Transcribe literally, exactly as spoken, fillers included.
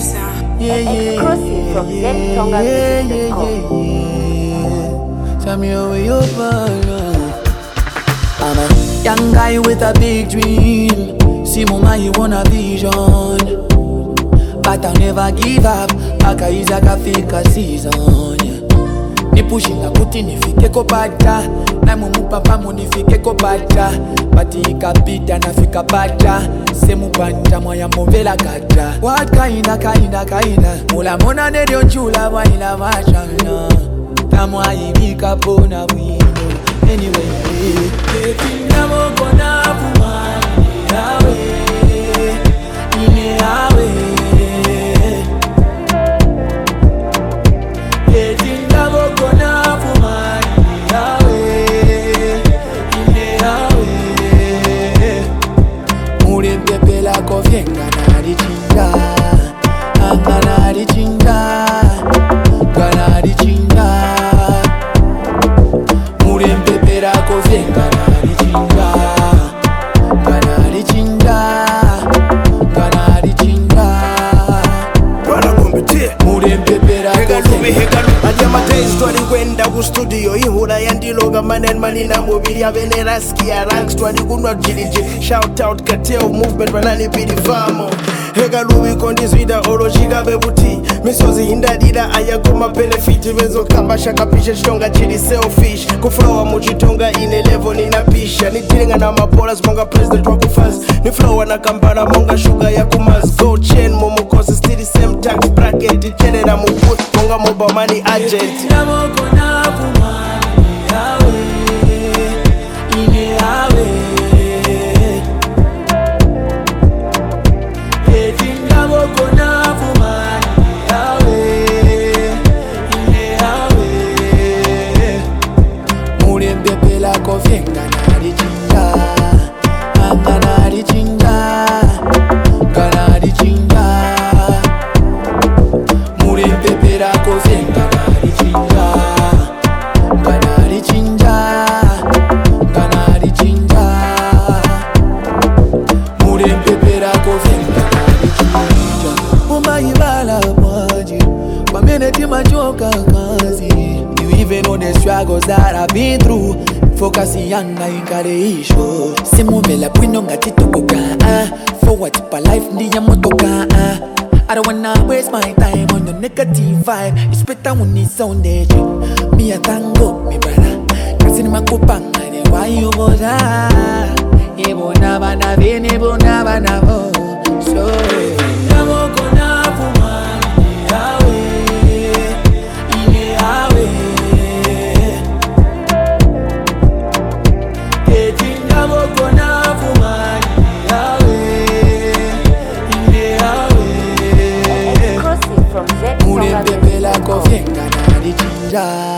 producer. Yeah, yeah, Exclusive from yeah, Zentonga yeah, Music dot com. yeah, yeah. Tell me how you burn. I'm a young guy with a big dream. See mama, you want a vision, but I'll never give up. Akaiza kafika season. Ni pushing akuti nifike kopata, na mumu papa mu nifike kopata. Bati ikapita nafika pata, semu panta moya movela kata. What kinda kinda kinda mula mona nedio chula waila machana. Tamwa ibika pona wino. Anyway, ekinda moko na fumani yawe, ine yawe. Ekinda moko na fumani yawe, ine yawe. Mure pepe la kofyenga nari chinda, anga nari chinda, ganari chinda. Mure pepe la kofyenga nari chinda, ganari chinda, ganari chinda. Bwana kompete Mure pepe la Hega lubi kofyenga. hega lubi Adiyama days twali kwenda ku studio ihura yandiloga manen manina mubiri abene raskia ranks twali kunwa jiliji. Shout out Kateo movement banani pidi famo. Hega lubi kondizwida olojiga bebuti. Misozi hindadida ayagoma benefit. Mezo kamba shaka pisha shonga chili selfish. Kuflowa muchitonga ine level ninapisha. Nitilenga na mapola smonga president waku fast. Ni flowa na kambara monga sugar ya kumaz. Gold chain momo kosi still the same tax bracket. Ichene na muput monga mobile money agent. Ekinda moko na fumani yawe, ine yawe. Ekinda moko na fumani yawe, ine yawe. Mure pepe la kofyenga nari chinda, anga nari chinda, ganari chinda. Mure pepe la kofyenga nari chinda, ganari chinda, ganari chinda. Mure pepe la kofyenga nari chinda. Mumba ibala mwaji, kwameneti machoka kazi. You even know the struggles that I've been through. Focus yanga ingare isho. Simu vela pwino ngati tokoka. Forward pa life ndiya motoka. I don't wanna waste my time on the negative vibe. It's better when it's on the trip. Me a tango, me brother. Kasi ni makupanga ni wayo boda. Ebo na bana vene, ebo na bana bo. So ekinda moko na fumani yawe, ine yawe. Ekinda moko na fumani yawe, ine yawe. Exclusive from Mure Zentonga pepe Music la dot com. kofyenga nari chinda,